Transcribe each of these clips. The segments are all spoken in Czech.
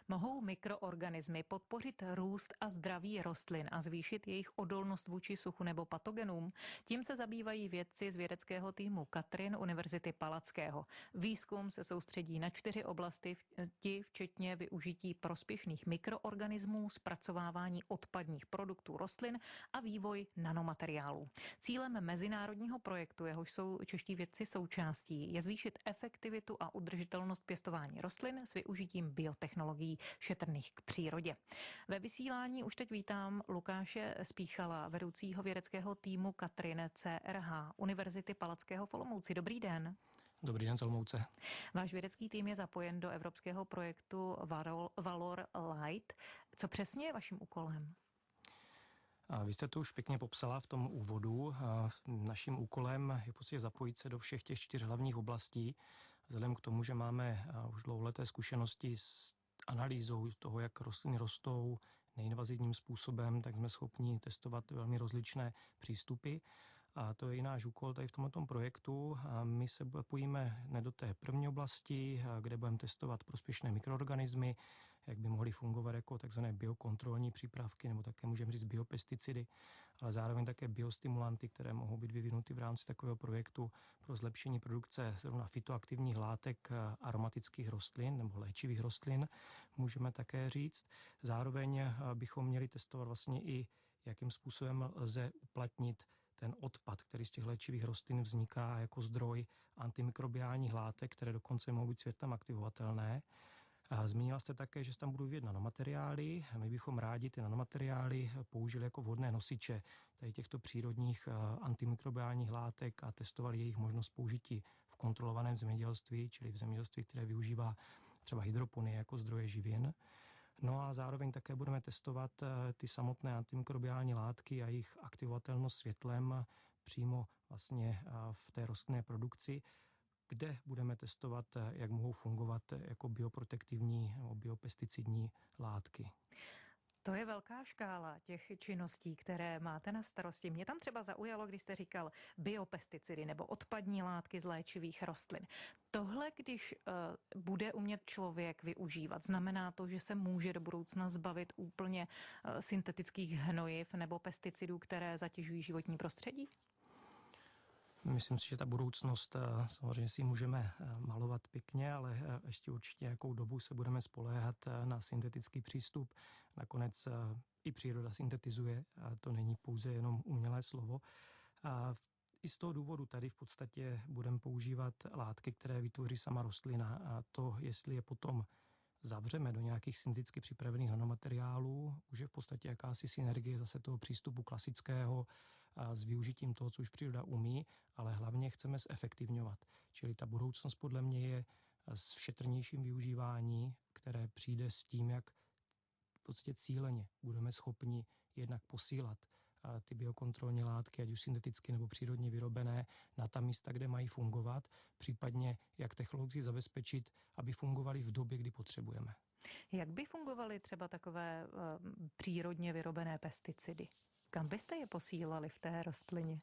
Mohou mikroorganismy podpořit růst a zdraví rostlin a zvýšit jejich odolnost vůči suchu nebo patogenům? Tím se zabývají vědci z vědeckého týmu Katrin Univerzity Palackého. Výzkum se soustředí na 4 oblasti, včetně využití prospěšných mikroorganismů, zpracovávání odpadních produktů rostlin a vývoj nanomateriálů. Cílem mezinárodního projektu, jehož jsou čeští vědci součástí, je zvýšit efektivitu a udržitelnost pěstování rostlin s využitím biotechnologií šetrných k přírodě. Ve vysílání už teď vítám Lukáše Spíchala, vedoucího vědeckého týmu Katrin CRH Univerzity Palackého v Olomouci. Dobrý den. Dobrý den z Olomouce. Váš vědecký tým je zapojen do evropského projektu Valor Light. Co přesně je vaším úkolem? Vy jste to už pěkně popsala v tom úvodu. Naším úkolem je prostě zapojit se do všech těch 4 hlavních oblastí. Vzhledem k tomu, že máme už dlouholeté zkušenosti s analýzou toho, jak rostliny rostou neinvazivním způsobem, tak jsme schopni testovat velmi rozličné přístupy. A to je i náš úkol tady v tomto projektu. A my se pojíme ne do té první oblasti, kde budeme testovat prospěšné mikroorganismy, jak by mohly fungovat jako takzvané biokontrolní přípravky, nebo také můžeme říct biopesticidy, ale zároveň také biostimulanty, které mohou být vyvinuty v rámci takového projektu pro zlepšení produkce zrovna fytoaktivních látek aromatických rostlin nebo léčivých rostlin, můžeme také říct. Zároveň bychom měli testovat vlastně i, jakým způsobem lze uplatnit ten odpad, který z těch léčivých rostlin vzniká jako zdroj antimikrobiálních látek, které dokonce mohou být světlem aktivovatelné. Zmínila jste také, že se tam budou vyvíjet nanomateriály. My bychom rádi ty nanomateriály použili jako vhodné nosiče tady těchto přírodních antimikrobiálních látek a testovali jejich možnost použití v kontrolovaném zemědělství, čili v zemědělství, které využívá třeba hydroponie jako zdroje živin. No a zároveň také budeme testovat ty samotné antimikrobiální látky a jejich aktivovatelnost světlem přímo vlastně v té rostlinné produkci, kde budeme testovat, jak mohou fungovat jako bioprotektivní nebo biopesticidní látky. To je velká škála těch činností, které máte na starosti. Mě tam třeba zaujalo, když jste říkal biopesticidy nebo odpadní látky z léčivých rostlin. Tohle, když bude umět člověk využívat, znamená to, že se může do budoucna zbavit úplně syntetických hnojiv nebo pesticidů, které zatěžují životní prostředí? Myslím si, že ta budoucnost, samozřejmě si můžeme malovat pěkně, ale ještě určitě jakou dobu se budeme spoléhat na syntetický přístup. Nakonec i příroda syntetizuje, a to není pouze jenom umělé slovo. A i z toho důvodu tady v podstatě budeme používat látky, které vytvoří sama rostlina. A to, jestli je potom zavřeme do nějakých synteticky připravených nanomateriálů, už je v podstatě jakási synergie zase toho přístupu klasického s využitím toho, co už příroda umí, ale hlavně chceme zefektivňovat. Čili ta budoucnost podle mě je s šetrnějším využívání, které přijde s tím, jak v podstatě cíleně budeme schopni jednak posílat ty biokontrolní látky, ať už synteticky nebo přírodně vyrobené, na ta místa, kde mají fungovat, případně jak technologicky zabezpečit, aby fungovaly v době, kdy potřebujeme. Jak by fungovaly třeba takové přírodně vyrobené pesticidy? Kam byste je posílali v té rostlině?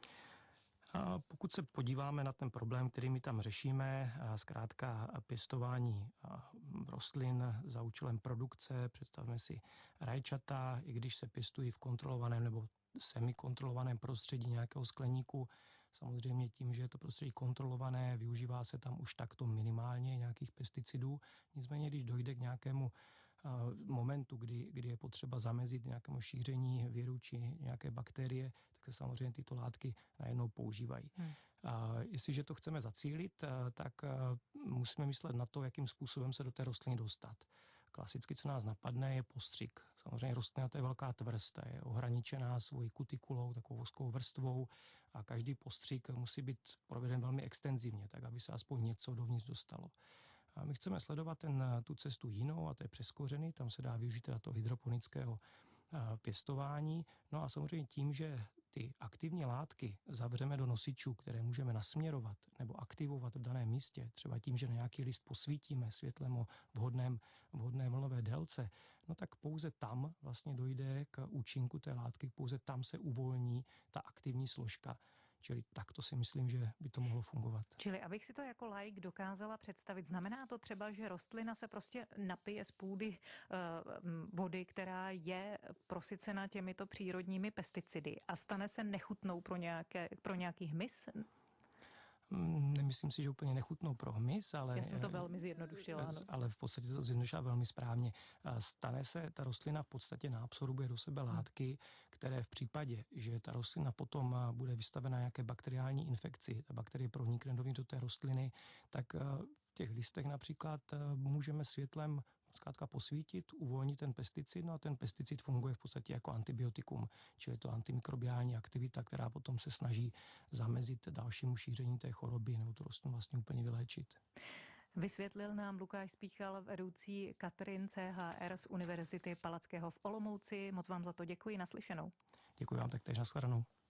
A pokud se podíváme na ten problém, který my tam řešíme, zkrátka pěstování rostlin za účelem produkce, představme si rajčata, i když se pěstují v kontrolovaném nebo semikontrolovaném prostředí nějakého skleníku, samozřejmě tím, že je to prostředí kontrolované, využívá se tam už takto minimálně nějakých pesticidů. Nicméně, když dojde k nějakému momentu, kdy je potřeba zamezit nějakému šíření viru či nějaké bakterie, tak se samozřejmě tyto látky najednou používají. Jestliže to chceme zacílit, tak musíme myslet na to, jakým způsobem se do té rostliny dostat. Klasicky, co nás napadne, je postřik. Samozřejmě rostlina to je velká tvrz, je ohraničená svojí kutikulou, takovou voskou vrstvou a každý postřik musí být proveden velmi extenzivně, tak aby se aspoň něco dovnitř dostalo. A my chceme sledovat tu cestu jinou, a to je přes kořeny, tam se dá využít toho hydroponického pěstování. No a samozřejmě tím, že ty aktivní látky zavřeme do nosičů, které můžeme nasměrovat nebo aktivovat v daném místě, třeba tím, že na nějaký list posvítíme světlem o vhodné vlnové délce, no tak pouze tam vlastně dojde k účinku té látky, pouze tam se uvolní ta aktivní složka. Čili takto si myslím, že by to mohlo fungovat. Čili abych si to jako laik dokázala představit, znamená to třeba, že rostlina se prostě napije z půdy vody, která je prosycena těmito přírodními pesticidy a stane se nechutnou pro nějaký hmyz? Nemyslím si, že úplně nechutnou pro hmyz, ale... Já jsem to velmi zjednodušila, ano. Ale v podstatě to zjednodušila velmi správně. Stane se, ta rostlina v podstatě naabsorbuje do sebe látky, které v případě, že ta rostlina potom bude vystavena nějaké bakteriální infekci, ta bakterie pronikne dovnitř do té rostliny, tak v těch listech například můžeme světlem zkrátka posvítit, uvolnit ten pesticid, no a ten pesticid funguje v podstatě jako antibiotikum, čili je to antimikrobiální aktivita, která potom se snaží zamezit dalšímu šíření té choroby nebo tu rostlinu vlastně úplně vyléčit. Vysvětlil nám Lukáš Spíchal, vedoucí Katrin CHR z Univerzity Palackého v Olomouci. Moc vám za to děkuji, naslyšenou. Děkuji vám taktéž, nashledanou.